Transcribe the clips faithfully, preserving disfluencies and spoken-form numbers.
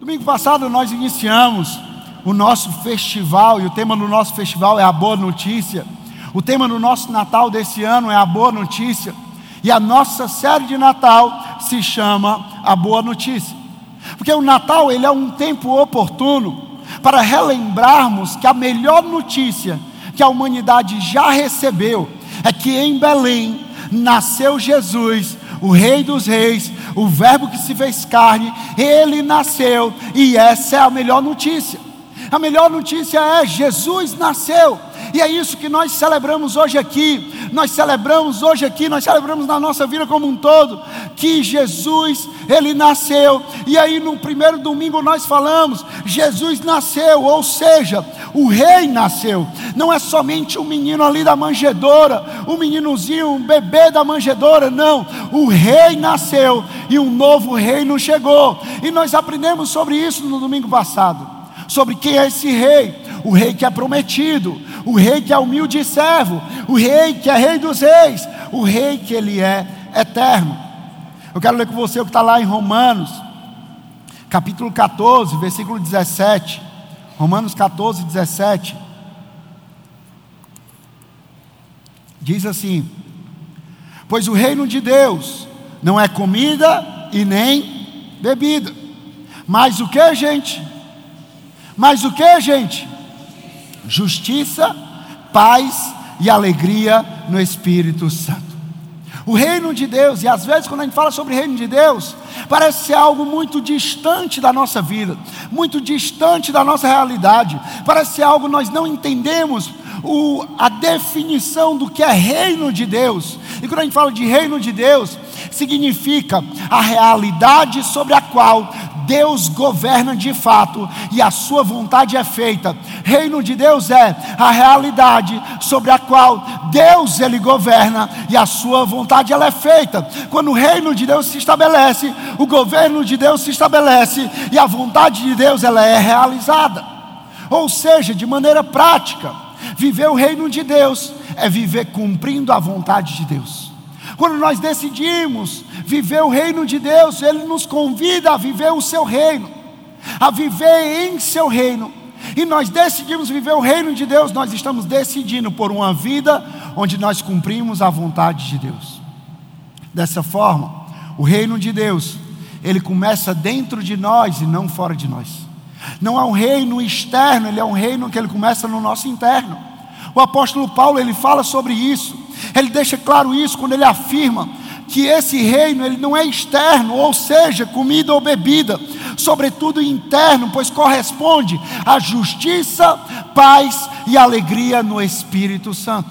Domingo passado nós iniciamos o nosso festival, e o tema do nosso festival é a boa notícia. O tema do nosso Natal desse ano é a boa notícia. E a nossa série de Natal se chama a boa notícia. Porque o Natal, ele é um tempo oportuno para relembrarmos que a melhor notícia que a humanidade já recebeu é que em Belém nasceu Jesus, o Rei dos Reis, o Verbo que se fez carne. Ele nasceu, e essa é a melhor notícia. A melhor notícia é: Jesus nasceu. E é isso que nós celebramos hoje aqui. Nós celebramos hoje aqui, nós celebramos na nossa vida como um todo, que Jesus, Ele nasceu. E aí no primeiro domingo nós falamos, Jesus nasceu, ou seja, o Rei nasceu. Não é somente um menino ali da manjedoura, um meninozinho, um bebê da manjedoura, não. O Rei nasceu e um novo reino chegou. E nós aprendemos sobre isso no domingo passado. Sobre quem é esse rei, o rei que é prometido, o rei que é humilde e servo, o rei que é rei dos reis, o rei que ele é eterno. Eu quero ler com você o que está lá em Romanos, capítulo catorze, versículo dezessete. Romanos catorze, dezessete. Diz assim: pois o reino de Deus não é comida e nem bebida, mas o que, gente? Mas o que, gente? Justiça, paz e alegria no Espírito Santo. O reino de Deus, e às vezes quando a gente fala sobre o reino de Deus, parece ser algo muito distante da nossa vida, muito distante da nossa realidade. Parece ser algo que nós não entendemos o, a definição do que é reino de Deus. E quando a gente fala de reino de Deus, significa a realidade sobre a qual Deus governa de fato e a sua vontade é feita. Reino de Deus é a realidade sobre a qual Deus ele governa e a sua vontade ela é feita. Quando o reino de Deus se estabelece, o governo de Deus se estabelece e a vontade de Deus ela é realizada. Ou seja, de maneira prática, viver o reino de Deus é viver cumprindo a vontade de Deus. Quando nós decidimos viver o reino de Deus, Ele nos convida a viver o seu reino, a viver em seu reino. E nós decidimos viver o reino de Deus, nós estamos decidindo por uma vida onde nós cumprimos a vontade de Deus. Dessa forma, o reino de Deus, ele começa dentro de nós e não fora de nós. Não é um reino externo, ele é um reino que ele começa no nosso interno. O apóstolo Paulo, ele fala sobre isso. Ele deixa claro isso quando ele afirma que esse reino ele não é externo, ou seja, comida ou bebida, sobretudo interno, pois corresponde à justiça, paz e alegria no Espírito Santo.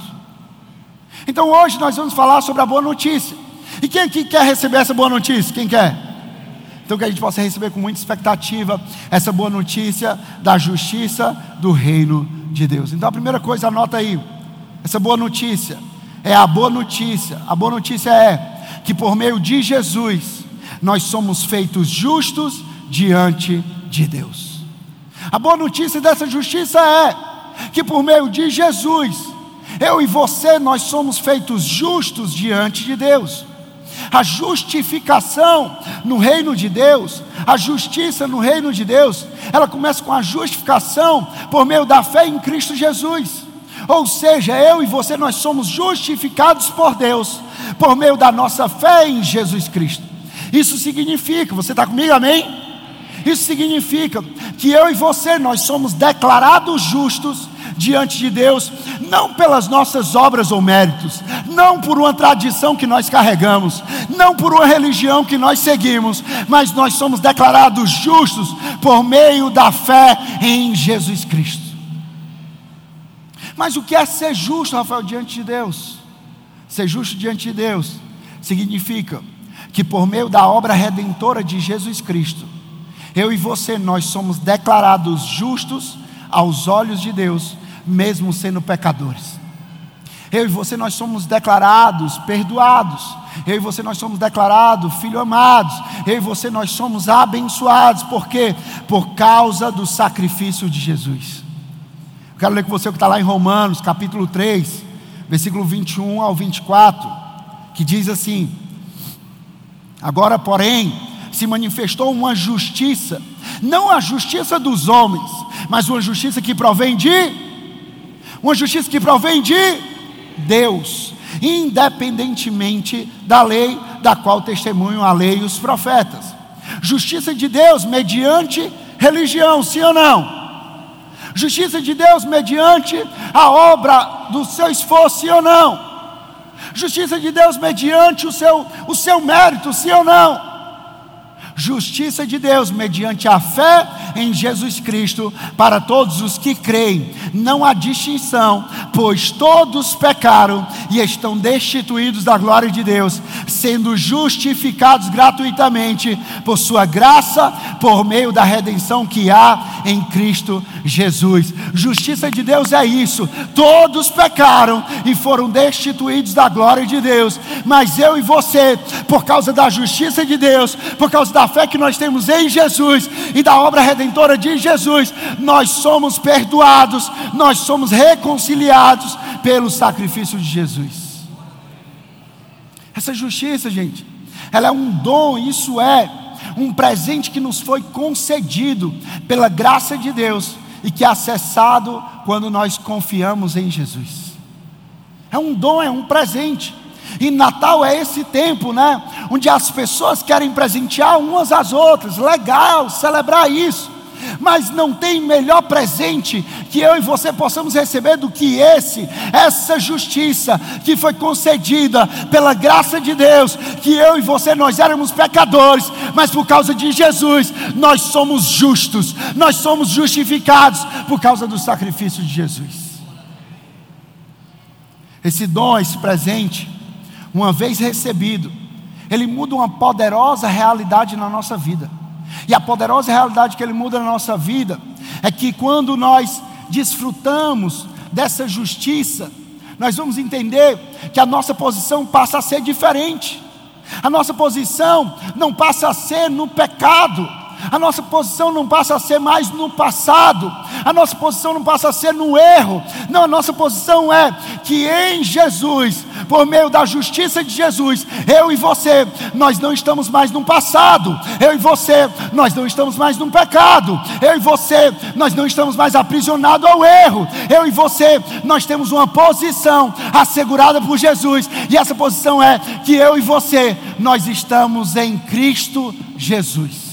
Então hoje nós vamos falar sobre a boa notícia. E quem aqui quer receber essa boa notícia? Quem quer? Então que a gente possa receber com muita expectativa essa boa notícia da justiça do reino de Deus. Então a primeira coisa, anota aí, essa boa notícia é a boa notícia. A boa notícia é que por meio de Jesus nós somos feitos justos diante de Deus. A boa notícia dessa justiça é que por meio de Jesus, eu e você, nós somos feitos justos diante de Deus. A justificação no reino de Deus, a justiça no reino de Deus, ela começa com a justificação por meio da fé em Cristo Jesus. Ou seja, eu e você, nós somos justificados por Deus, por meio da nossa fé em Jesus Cristo. Isso significa, você está comigo, amém? Isso significa que eu e você, nós somos declarados justos diante de Deus, não pelas nossas obras ou méritos, não por uma tradição que nós carregamos, não por uma religião que nós seguimos, mas nós somos declarados justos por meio da fé em Jesus Cristo. Mas o que é ser justo, Rafael, diante de Deus? Ser justo diante de Deus significa que por meio da obra redentora de Jesus Cristo, eu e você, nós somos declarados justos aos olhos de Deus, mesmo sendo pecadores. Eu e você, nós somos declarados perdoados. Eu e você, nós somos declarados filhos amados. Eu e você, nós somos abençoados. Por quê? Por causa do sacrifício de Jesus. Eu quero ler com você o que está lá em Romanos, capítulo três, versículo vinte e um ao vinte e quatro, que diz assim: agora, porém, se manifestou uma justiça Não a justiça dos homens, mas uma justiça que provém de uma justiça que provém de Deus, independentemente da lei, da qual testemunham a lei e os profetas. Justiça de Deus mediante religião, sim ou não? Justiça de Deus mediante a obra do seu esforço, sim ou não? Justiça de Deus mediante o seu, o seu mérito, sim ou não? Justiça de Deus mediante a fé em Jesus Cristo para todos os que creem. Não há distinção, pois todos pecaram e estão destituídos da glória de Deus, sendo justificados gratuitamente por sua graça, por meio da redenção que há em Cristo Jesus. Justiça de Deus é isso. Todos pecaram e foram destituídos da glória de Deus, mas eu e você, por causa da justiça de Deus, por causa da fé que nós temos em Jesus e da obra redentora de Jesus, nós somos perdoados, nós somos reconciliados pelo sacrifício de Jesus. Essa justiça, gente, ela é um dom, isso é um presente que nos foi concedido pela graça de Deus e que é acessado quando nós confiamos em Jesus. É um dom, é um presente. E Natal é esse tempo, né, onde as pessoas querem presentear umas às outras. Legal, celebrar isso. Mas não tem melhor presente que eu e você possamos receber do que esse, essa justiça que foi concedida pela graça de Deus, que eu e você, nós éramos pecadores, mas por causa de Jesus, nós somos justos, nós somos justificados por causa do sacrifício de Jesus. Esse dom, esse presente, uma vez recebido, ele muda uma poderosa realidade na nossa vida. E a poderosa realidade que ele muda na nossa vida é que quando nós desfrutamos dessa justiça, nós vamos entender que a nossa posição passa a ser diferente. A nossa posição não passa a ser no pecado. A nossa posição não passa a ser mais no passado. A nossa posição não passa a ser no erro. Não, a nossa posição é que em Jesus, por meio da justiça de Jesus, eu e você, nós não estamos mais no passado. Eu e você, nós não estamos mais no pecado. Eu e você, nós não estamos mais aprisionados ao erro. Eu e você, nós temos uma posição assegurada por Jesus. E essa posição é que eu e você, nós estamos em Cristo Jesus.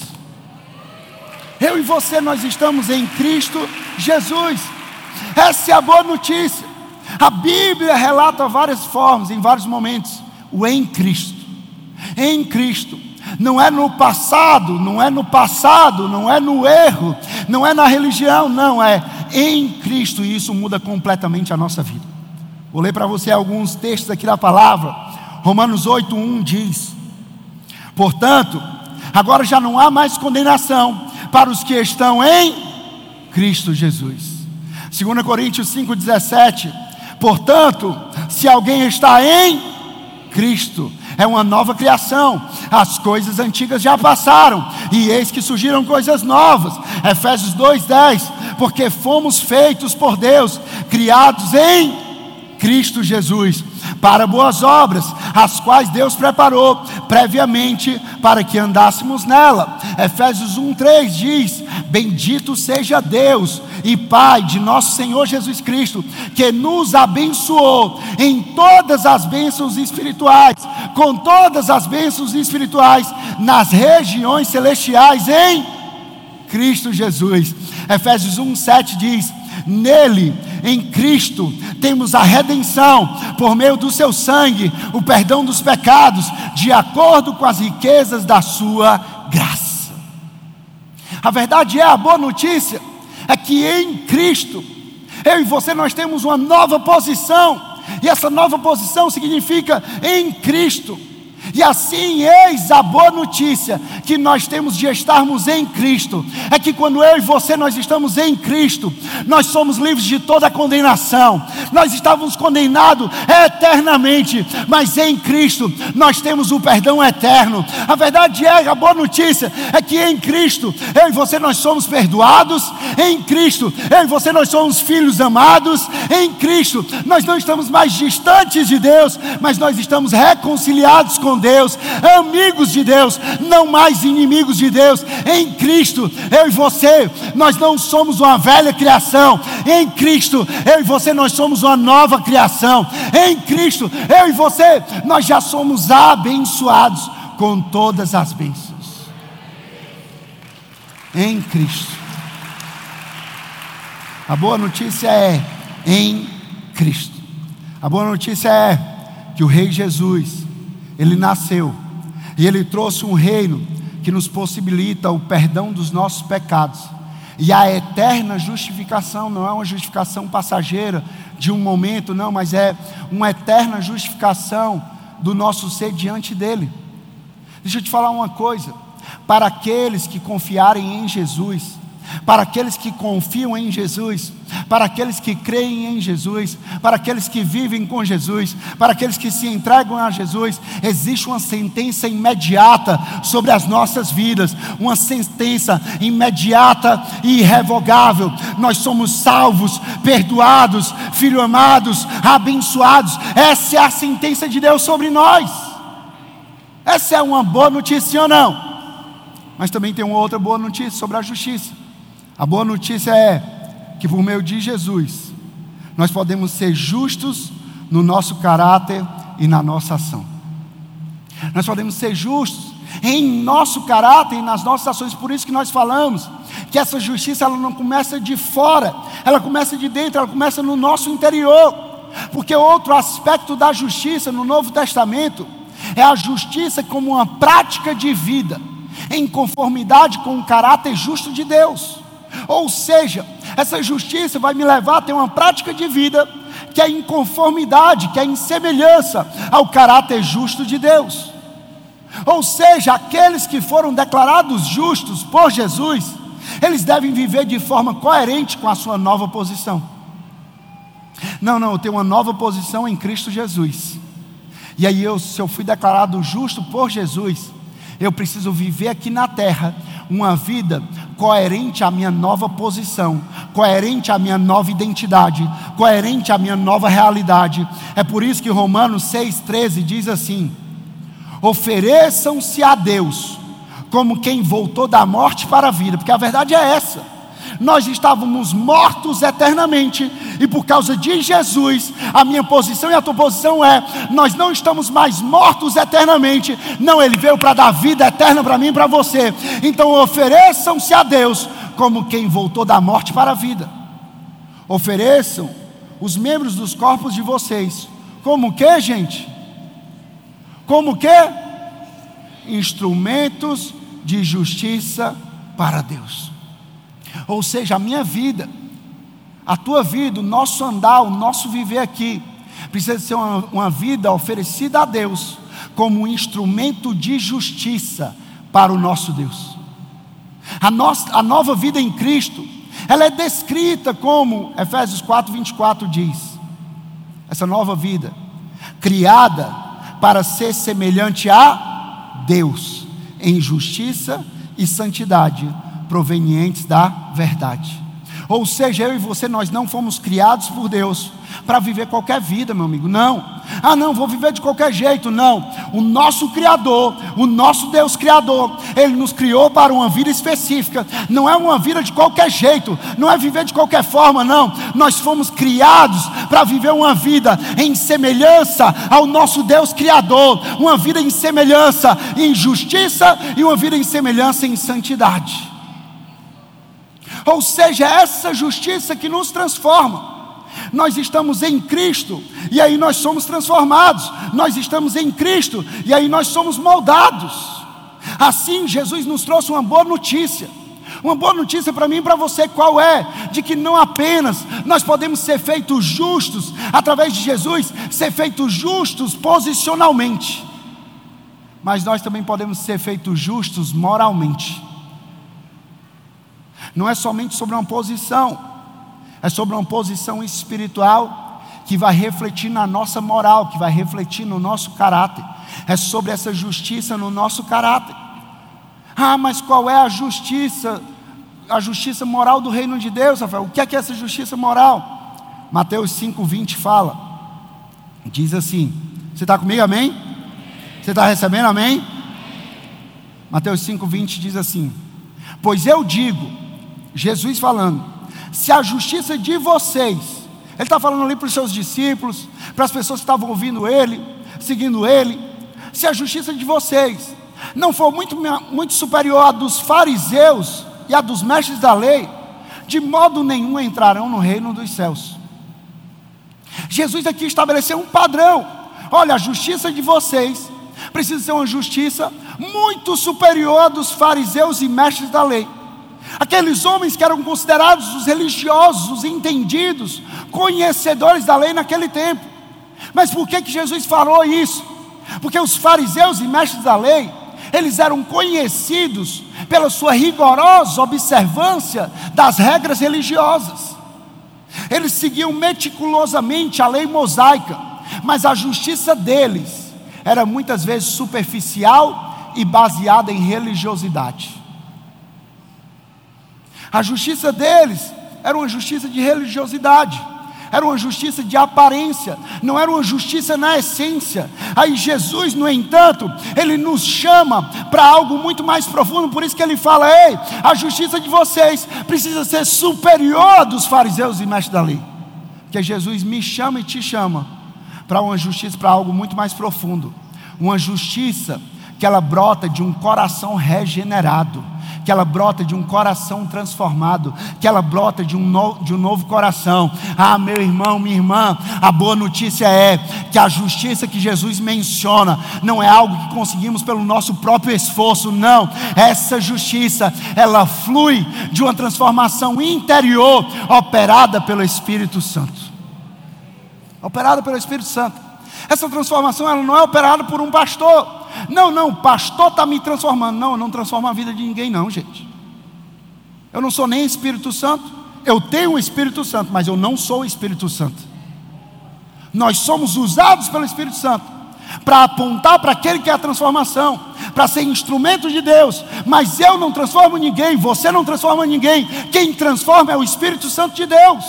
Eu e você, nós estamos em Cristo Jesus. Essa é a boa notícia. A Bíblia relata várias formas, em vários momentos, o em Cristo. Em Cristo. Não é no passado, não é no passado, não é no erro, não é na religião, não, é em Cristo. E isso muda completamente a nossa vida. Vou ler para você alguns textos aqui da palavra. Romanos oito, um diz: portanto, agora já não há mais condenação para os que estão em Cristo Jesus. Segunda Coríntios cinco, dezessete. Portanto, se alguém está em Cristo, é uma nova criação. As coisas antigas já passaram, e eis que surgiram coisas novas. Efésios dois, dez. Porque fomos feitos por Deus, criados em Cristo Jesus, para boas obras, as quais Deus preparou previamente para que andássemos nela. Efésios um, três diz: bendito seja Deus e Pai de nosso Senhor Jesus Cristo, que nos abençoou em todas as bênçãos espirituais, com todas as bênçãos espirituais nas regiões celestiais em Cristo Jesus. Efésios um, sete diz: nele, em Cristo, temos a redenção, por meio do seu sangue, o perdão dos pecados, de acordo com as riquezas da sua graça. A verdade é, a boa notícia é que em Cristo, eu e você, nós temos uma nova posição, e essa nova posição significa em Cristo. E assim, eis a boa notícia que nós temos de estarmos em Cristo, é que quando eu e você, nós estamos em Cristo, nós somos livres de toda a condenação. Nós estávamos condenados eternamente, mas em Cristo nós temos o perdão eterno. A verdade é, a boa notícia é que em Cristo, eu e você, nós somos perdoados. Em Cristo, eu e você, nós somos filhos amados. Em Cristo, nós não estamos mais distantes de Deus, mas nós estamos reconciliados com com Deus, amigos de Deus, não mais inimigos de Deus. Em Cristo, eu e você, nós não somos uma velha criação. Em Cristo, eu e você, nós somos uma nova criação. Em Cristo, eu e você, nós já somos abençoados com todas as bênçãos. Em Cristo. A boa notícia é em Cristo. A boa notícia é que o Rei Jesus, Ele nasceu e Ele trouxe um reino que nos possibilita o perdão dos nossos pecados e a eterna justificação. Não é uma justificação passageira de um momento, não, mas é uma eterna justificação do nosso ser diante dEle. Deixa eu te falar uma coisa: para aqueles que confiarem em Jesus, para aqueles que confiam em Jesus, para aqueles que creem em Jesus, para aqueles que vivem com Jesus, para aqueles que se entregam a Jesus, existe uma sentença imediata sobre as nossas vidas, uma sentença imediata e irrevogável. Nós somos salvos, perdoados, filhos amados, abençoados. Essa é a sentença de Deus sobre nós. Essa é uma boa notícia ou não? Mas também tem uma outra boa notícia sobre a justiça. A boa notícia é que por meio de Jesus nós podemos ser justos no nosso caráter e na nossa ação. Nós podemos ser justos em nosso caráter e nas nossas ações. Por isso que nós falamos que essa justiça, ela não começa de fora, ela começa de dentro, ela começa no nosso interior. Porque outro aspecto da justiça no Novo Testamento é a justiça como uma prática de vida em conformidade com o caráter justo de Deus. Ou seja, essa justiça vai me levar a ter uma prática de vida que é em conformidade, que é em semelhança ao caráter justo de Deus. Ou seja, aqueles que foram declarados justos por Jesus, eles devem viver de forma coerente com a sua nova posição. Não, não, eu tenho uma nova posição em Cristo Jesus. E aí eu, se eu fui declarado justo por Jesus, eu preciso viver aqui na terra uma vida coerente à minha nova posição, coerente à minha nova identidade, coerente à minha nova realidade. É por isso que Romanos seis, treze diz assim: ofereçam-se a Deus como quem voltou da morte para a vida. Porque a verdade é essa: nós estávamos mortos eternamente, e por causa de Jesus, a minha posição e a tua posição é: nós não estamos mais mortos eternamente. Não, Ele veio para dar vida eterna para mim e para você. Então ofereçam-se a Deus como quem voltou da morte para a vida. Ofereçam os membros dos corpos de vocês como o que, gente? Como o que? Instrumentos de justiça para Deus. Ou seja, a minha vida, a tua vida, o nosso andar, o nosso viver aqui precisa ser uma, uma vida oferecida a Deus como um instrumento de justiça para o nosso Deus. A, nossa, a nova vida em Cristo, ela é descrita como Efésios quatro, vinte e quatro diz: essa nova vida, criada para ser semelhante a Deus em justiça e santidade provenientes da verdade. Ou seja, eu e você, nós não fomos criados por Deus para viver qualquer vida, meu amigo, não. Ah não, vou viver de qualquer jeito, não. O nosso Criador, o nosso Deus Criador, Ele nos criou para uma vida específica. Não é uma vida de qualquer jeito, não é viver de qualquer forma, não. Nós fomos criados para viver uma vida em semelhança ao nosso Deus Criador, uma vida em semelhança em justiça e uma vida em semelhança em santidade. Ou seja, essa justiça que nos transforma. Nós estamos em Cristo e aí nós somos transformados. Nós estamos em Cristo e aí nós somos moldados. Assim, Jesus nos trouxe uma boa notícia. Uma boa notícia para mim e para você, qual é? De que não apenas nós podemos ser feitos justos através de Jesus, ser feitos justos posicionalmente, mas nós também podemos ser feitos justos moralmente. Não é somente sobre uma posição, é sobre uma posição espiritual que vai refletir na nossa moral, que vai refletir no nosso caráter. É sobre essa justiça no nosso caráter. Ah, mas qual é a justiça? A justiça moral do reino de Deus, Rafael? O que é que é essa justiça moral? Mateus cinco, vinte fala, diz assim, você está comigo, amém? Você está recebendo, amém? Mateus cinco, vinte diz assim: pois eu digo, Jesus falando, se a justiça de vocês, Ele está falando ali para os seus discípulos, para as pessoas que estavam ouvindo Ele, seguindo Ele, se a justiça de vocês não for muito, muito superior à dos fariseus e à dos mestres da lei, de modo nenhum entrarão no reino dos céus. Jesus aqui estabeleceu um padrão. Olha, a justiça de vocês precisa ser uma justiça muito superior à dos fariseus e mestres da lei. Aqueles homens que eram considerados os religiosos, os entendidos, conhecedores da lei naquele tempo. Mas por que que Jesus falou isso? Porque os fariseus e mestres da lei, eles eram conhecidos pela sua rigorosa observância das regras religiosas. Eles seguiam meticulosamente a lei mosaica, mas a justiça deles era muitas vezes superficial e baseada em religiosidade. A justiça deles era uma justiça de religiosidade, era uma justiça de aparência, não era uma justiça na essência. Aí Jesus, no entanto, Ele nos chama para algo muito mais profundo. Por isso que Ele fala: ei, a justiça de vocês precisa ser superior à dos fariseus e mestres da lei. Porque Jesus me chama e te chama para uma justiça, para algo muito mais profundo. Uma justiça que ela brota de um coração regenerado, que ela brota de um coração transformado, que ela brota de um, no, de um novo coração. Ah, meu irmão, minha irmã, a boa notícia é que a justiça que Jesus menciona não é algo que conseguimos pelo nosso próprio esforço, não. Essa justiça, ela flui de uma transformação interior operada pelo Espírito Santo. Operada pelo Espírito Santo. Essa transformação, ela não é operada por um pastor. Não, não, o pastor está me transformando. Não, eu não transformo a vida de ninguém não, gente. Eu não sou nem Espírito Santo. Eu tenho o Espírito Santo, mas eu não sou o Espírito Santo. Nós somos usados pelo Espírito Santo para apontar para aquele que é a transformação, para ser instrumento de Deus. Mas eu não transformo ninguém, você não transforma ninguém. Quem transforma é o Espírito Santo de Deus.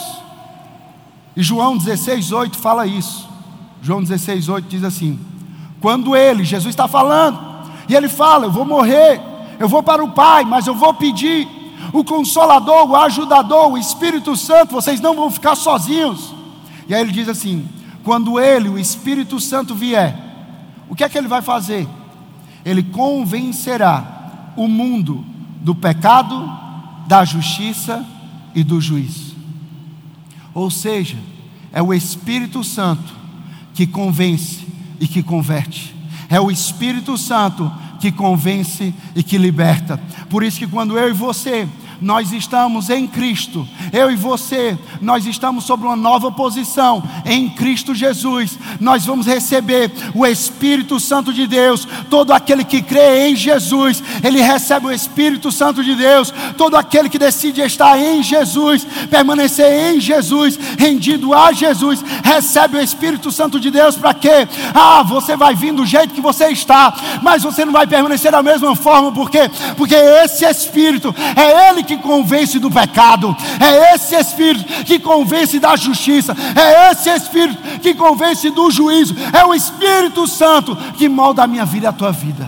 E João dezesseis, oito fala isso. João dezesseis, oito diz assim: quando ele, Jesus está falando, e ele fala: eu vou morrer, eu vou para o Pai, mas eu vou pedir o Consolador, o Ajudador, o Espírito Santo, vocês não vão ficar sozinhos. E aí ele diz assim: quando ele, o Espírito Santo vier, o que é que ele vai fazer? Ele convencerá o mundo do pecado, da justiça e do juízo. Ou seja, é o Espírito Santo que convence e que converte. É o Espírito Santo que convence e que liberta. Por isso que quando eu e você, nós estamos em Cristo, eu e você, nós estamos sobre uma nova posição em Cristo Jesus, nós vamos receber o Espírito Santo de Deus. Todo aquele que crê em Jesus, ele recebe o Espírito Santo de Deus. Todo aquele que decide estar em Jesus, permanecer em Jesus, rendido a Jesus, recebe o Espírito Santo de Deus. Para quê? Ah, você vai vir do jeito que você está, mas você não vai permanecer da mesma forma. Por quê? Porque esse Espírito, é Ele que convence do pecado, é esse Espírito que convence da justiça, é esse Espírito que convence do juízo. É o Espírito Santo que molda a minha vida e a tua vida.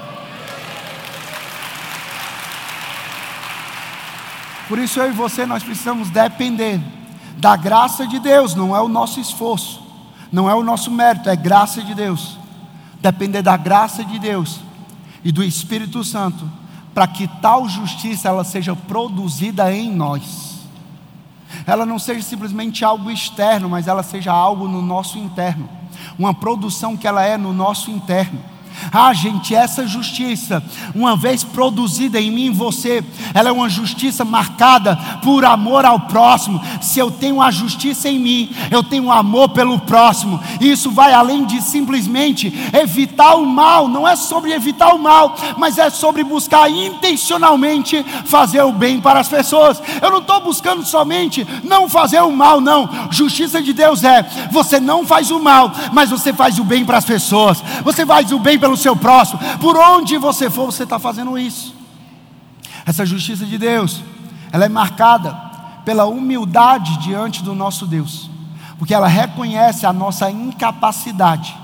Por isso eu e você, nós precisamos depender da graça de Deus. Não é o nosso esforço, não é o nosso mérito, é graça de Deus. Depender da graça de Deus e do Espírito Santo, para que tal justiça ela seja produzida em nós. Ela não seja simplesmente algo externo, mas ela seja algo no nosso interno. Uma produção que ela é no nosso interno. Ah, gente, essa justiça, uma vez produzida em mim e você, ela é uma justiça marcada por amor ao próximo. Se eu tenho a justiça em mim, eu tenho amor pelo próximo. Isso vai além de simplesmente evitar o mal. Não é sobre evitar o mal, mas é sobre buscar intencionalmente fazer o bem para as pessoas. Eu não estou buscando somente não fazer o mal, não. Justiça de Deus é: você não faz o mal, mas você faz o bem para as pessoas. Você faz o bem pelo seu próximo. Por onde você for, você está fazendo isso. Essa justiça de Deus, ela é marcada pela humildade diante do nosso Deus, porque ela reconhece a nossa incapacidade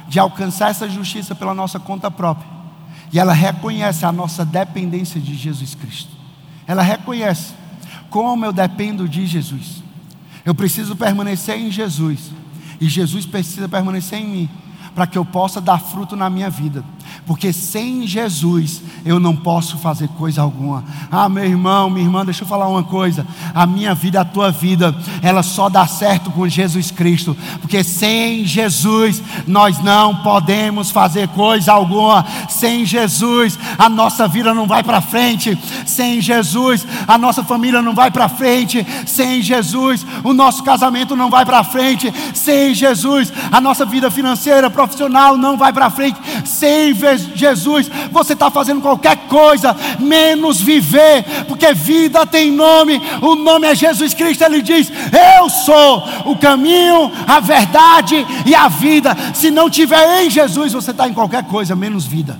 de alcançar essa justiça pela nossa conta própria. E ela reconhece a nossa dependência de Jesus Cristo. Ela reconhece como eu dependo de Jesus. Eu preciso permanecer em Jesus, e Jesus precisa permanecer em mim, para que eu possa dar fruto na minha vida. Porque sem Jesus eu não posso fazer coisa alguma. Ah, meu irmão, minha irmã, deixa eu falar uma coisa. A minha vida, a tua vida, ela só dá certo com Jesus Cristo. Porque sem Jesus nós não podemos fazer coisa alguma. Sem Jesus a nossa vida não vai para frente. Sem Jesus a nossa família não vai para frente. Sem Jesus o nosso casamento não vai para frente. Sem Jesus a nossa vida financeira, profissional não vai para frente. Sem Jesus você está fazendo qualquer coisa menos viver, porque vida tem nome, o nome é Jesus Cristo. Ele diz: eu sou o caminho, a verdade e a vida. Se não tiver em Jesus, você está em qualquer coisa menos vida.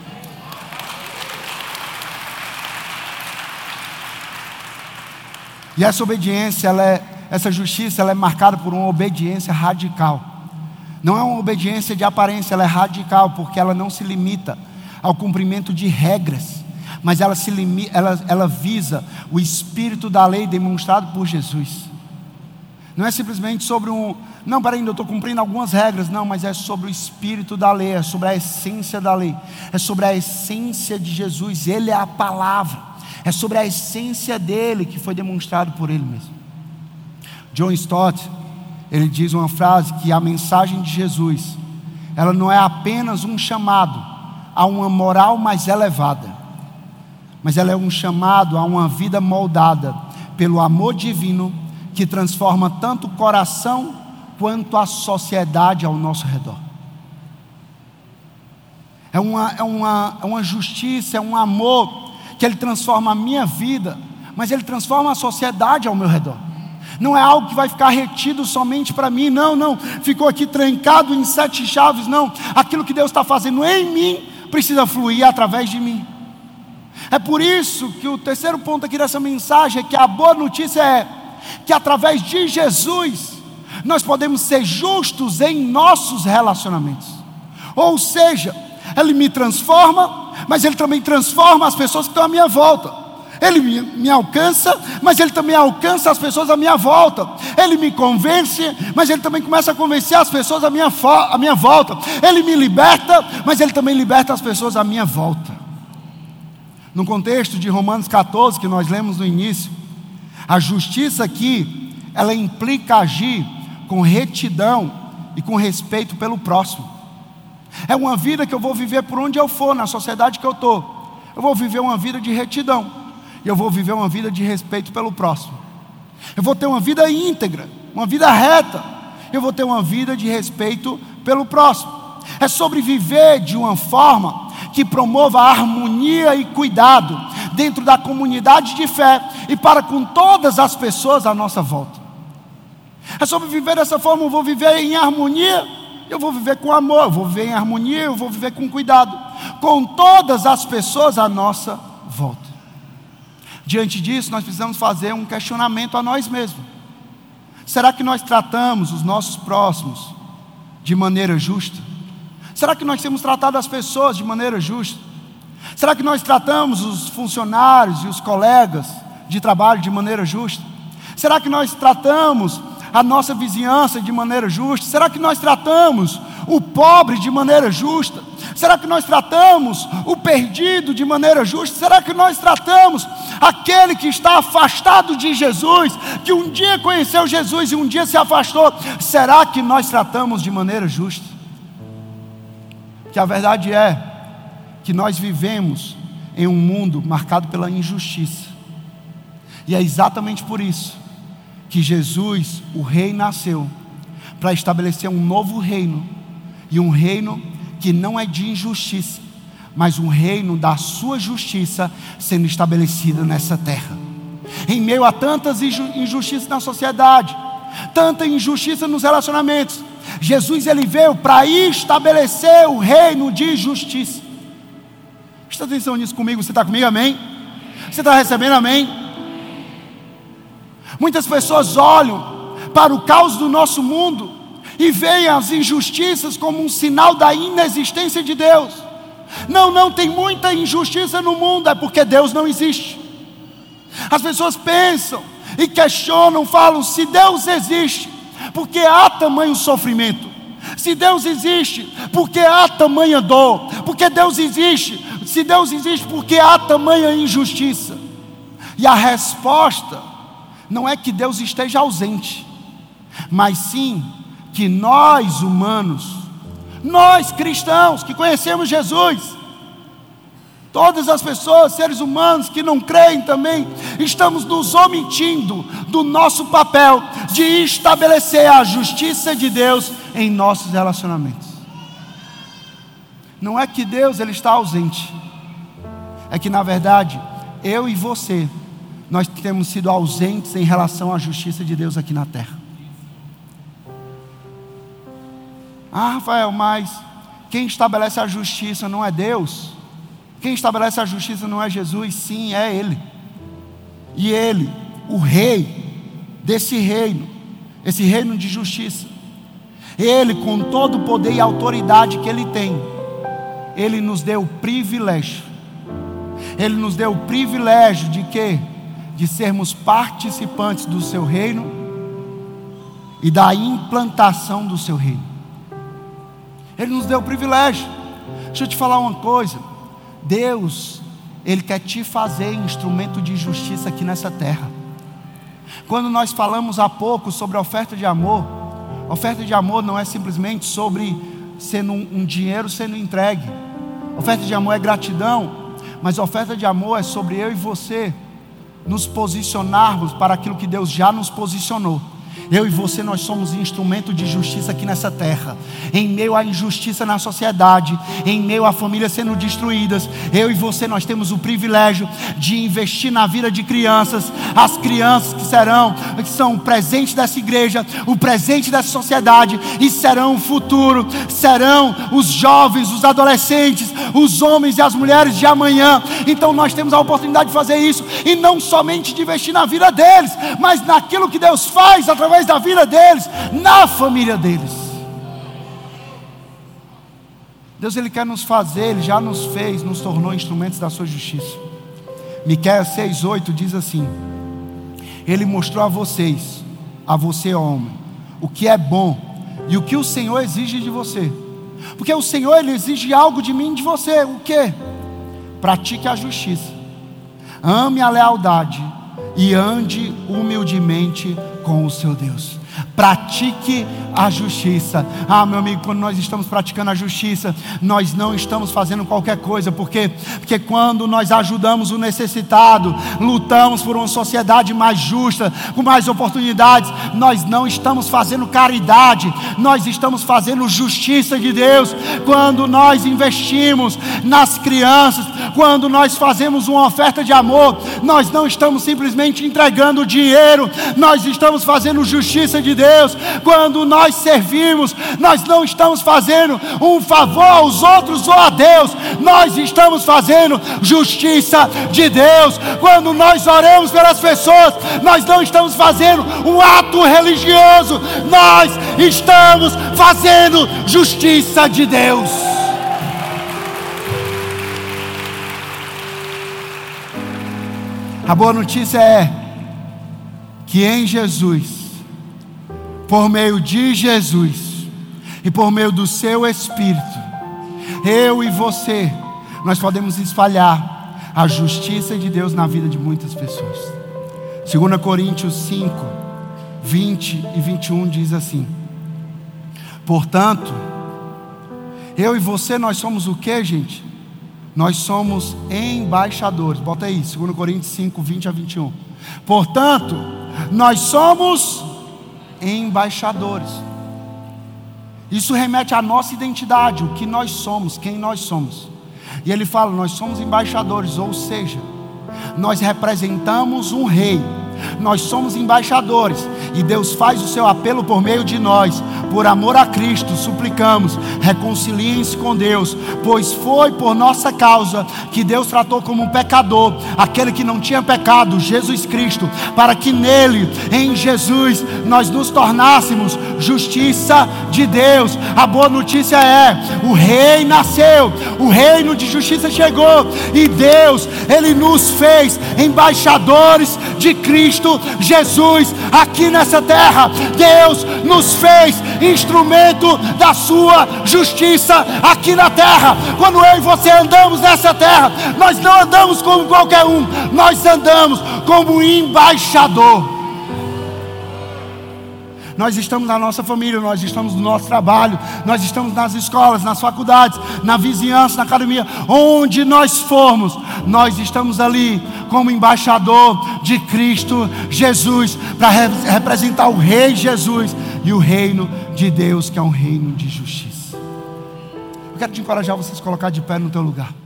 E essa obediência, ela é, essa justiça, ela é marcada por uma obediência radical. Não é uma obediência de aparência, ela é radical, porque ela não se limita ao cumprimento de regras, mas ela, se limita, ela, ela visa o espírito da lei demonstrado por Jesus. Não é simplesmente sobre um, não, peraí, eu estou cumprindo algumas regras, não, mas é sobre o espírito da lei, é sobre a essência da lei, é sobre a essência de Jesus. Ele é a palavra, é sobre a essência dele que foi demonstrado por ele mesmo. John Stott, ele diz uma frase, que a mensagem de Jesus, ela não é apenas um chamado a uma moral mais elevada, mas ela é um chamado a uma vida moldada pelo amor divino, que transforma tanto o coração quanto a sociedade ao nosso redor. É uma, é uma, é uma justiça, é um amor que ele transforma a minha vida, mas ele transforma a sociedade ao meu redor. Não é algo que vai ficar retido somente para mim, não, não, ficou aqui trancado em sete chaves, não. Aquilo que Deus está fazendo em mim, precisa fluir através de mim. É por isso que o terceiro ponto aqui dessa mensagem é que a boa notícia é que através de Jesus, nós podemos ser justos em nossos relacionamentos. Ou seja, Ele me transforma, mas Ele também transforma as pessoas que estão à minha volta. Ele me, me alcança, mas Ele também alcança as pessoas à minha volta. Ele me convence, mas Ele também começa a convencer as pessoas à minha, à minha volta. Ele me liberta, mas Ele também liberta as pessoas à minha volta. No contexto de Romanos catorze, que nós lemos no início, a justiça aqui, ela implica agir com retidão e com respeito pelo próximo. É uma vida que eu vou viver por onde eu for, na sociedade que eu estou. Eu vou viver uma vida de retidão. E eu vou viver uma vida de respeito pelo próximo. Eu vou ter uma vida íntegra, uma vida reta. Eu vou ter uma vida de respeito pelo próximo. É sobre viver de uma forma que promova a harmonia e cuidado dentro da comunidade de fé e para com todas as pessoas à nossa volta. É sobre viver dessa forma. Eu vou viver em harmonia, eu vou viver com amor. Eu vou viver em harmonia, eu vou viver com cuidado com todas as pessoas à nossa volta. Diante disso, nós precisamos fazer um questionamento a nós mesmos. Será que nós tratamos os nossos próximos de maneira justa? Será que nós temos tratado as pessoas de maneira justa? Será que nós tratamos os funcionários e os colegas de trabalho de maneira justa? Será que nós tratamos a nossa vizinhança de maneira justa? Será que nós tratamos o pobre de maneira justa? Será que nós tratamos o perdido de maneira justa? Será que nós tratamos aquele que está afastado de Jesus, que um dia conheceu Jesus e um dia se afastou? Será que nós tratamos de maneira justa? Que a verdade é que nós vivemos em um mundo marcado pela injustiça. E é exatamente por isso que Jesus, o Rei, nasceu para estabelecer um novo reino, e um reino que não é de injustiça, mas um reino da sua justiça sendo estabelecida nessa terra. Em meio a tantas injustiças na sociedade, tanta injustiça nos relacionamentos, Jesus, ele veio para estabelecer o reino de justiça. Presta atenção nisso comigo. Você está comigo? Amém? Você está recebendo? Amém? Muitas pessoas olham para o caos do nosso mundo e veem as injustiças como um sinal da inexistência de Deus. Não, não, tem muita injustiça no mundo, é porque Deus não existe. As pessoas pensam e questionam, falam: se Deus existe, por que há tamanho sofrimento? Se Deus existe, por que há tamanha dor? Porque Deus existe, se Deus existe, por que há tamanha injustiça? E a resposta não é que Deus esteja ausente, mas sim que nós humanos, nós cristãos que conhecemos Jesus, todas as pessoas, seres humanos que não creem também, estamos nos omitindo do nosso papel de estabelecer a justiça de Deus em nossos relacionamentos. Não é que Deus ele está ausente, é que na verdade eu e você, nós temos sido ausentes em relação à justiça de Deus aqui na terra. Ah, Rafael, mas quem estabelece a justiça não é Deus? Quem estabelece a justiça não é Jesus? Sim, é Ele. E Ele, o rei desse reino, esse reino de justiça, Ele, com todo o poder e autoridade que Ele tem, Ele nos deu o privilégio, Ele nos deu o privilégio de quê? De sermos participantes do seu reino e da implantação do seu reino. Ele nos deu o privilégio. Deixa eu te falar uma coisa: Deus, Ele quer te fazer instrumento de justiça aqui nessa terra. Quando nós falamos há pouco sobre a oferta de amor, a oferta de amor não é simplesmente sobre sendo um, um dinheiro sendo entregue. A oferta de amor é gratidão, mas a oferta de amor é sobre eu e você nos posicionarmos para aquilo que Deus já nos posicionou. Eu e você, nós somos instrumento de justiça aqui nessa terra. Em meio à injustiça na sociedade, em meio a famílias sendo destruídas, eu e você, nós temos o privilégio de investir na vida de crianças. As crianças que serão, que são o presente dessa igreja, o presente dessa sociedade, e serão o futuro, serão os jovens, os adolescentes, os homens e as mulheres de amanhã. Então nós temos a oportunidade de fazer isso, e não somente de investir na vida deles, mas naquilo que Deus faz através da vida deles, na família deles. Deus ele quer nos fazer, Ele já nos fez, nos tornou instrumentos da sua justiça. Miqueias seis, oito diz assim: Ele mostrou a vocês, a você homem, o que é bom e o que o Senhor exige de você. Porque o Senhor ele exige algo de mim e de você. O que? Pratique a justiça, ame a lealdade e ande humildemente com o seu Deus. Pratique a justiça. Ah, meu amigo, quando nós estamos praticando a justiça, nós não estamos fazendo qualquer coisa. Por quê? Porque quando nós ajudamos o necessitado, lutamos por uma sociedade mais justa, com mais oportunidades, nós não estamos fazendo caridade, nós estamos fazendo justiça de Deus. Quando nós investimos nas crianças, quando nós fazemos uma oferta de amor, nós não estamos simplesmente entregando dinheiro, nós estamos fazendo justiça de Deus. Quando nós servimos, nós não estamos fazendo um favor aos outros ou a Deus, nós estamos fazendo justiça de Deus. Quando nós oramos pelas pessoas, nós não estamos fazendo um ato religioso, nós estamos fazendo justiça de Deus. A boa notícia é que em Jesus, por meio de Jesus e por meio do seu Espírito, eu e você, nós podemos espalhar a justiça de Deus na vida de muitas pessoas. Segunda Coríntios cinco, vinte e vinte e um diz assim: portanto, eu e você, nós somos o que, gente? Nós somos embaixadores. Bota aí, Segunda Coríntios cinco, vinte a vinte e um. Portanto, nós somos embaixadores. Isso remete à nossa identidade, o que nós somos, quem nós somos. E ele fala, nós somos embaixadores, ou seja, nós representamos um rei, nós somos embaixadores, e Deus faz o seu apelo por meio de nós. Por amor a Cristo, suplicamos, reconciliem-se com Deus, pois foi por nossa causa que Deus tratou como um pecador aquele que não tinha pecado, Jesus Cristo, para que nele, em Jesus, nós nos tornássemos justiça de Deus. A boa notícia é: o rei nasceu, o reino de justiça chegou, e Deus, Ele nos fez embaixadores de Cristo Jesus aqui nessa terra. Deus nos fez instrumento da sua justiça aqui na terra. Quando eu e você andamos nessa terra, nós não andamos como qualquer um, nós andamos como embaixador. Nós estamos na nossa família, nós estamos no nosso trabalho, nós estamos nas escolas, nas faculdades, na vizinhança, na academia, onde nós formos, nós estamos ali como embaixador de Cristo Jesus, para re- representar o Rei Jesus e o reino de Deus, que é um reino de justiça. Eu quero te encorajar a você se colocar de pé no teu lugar.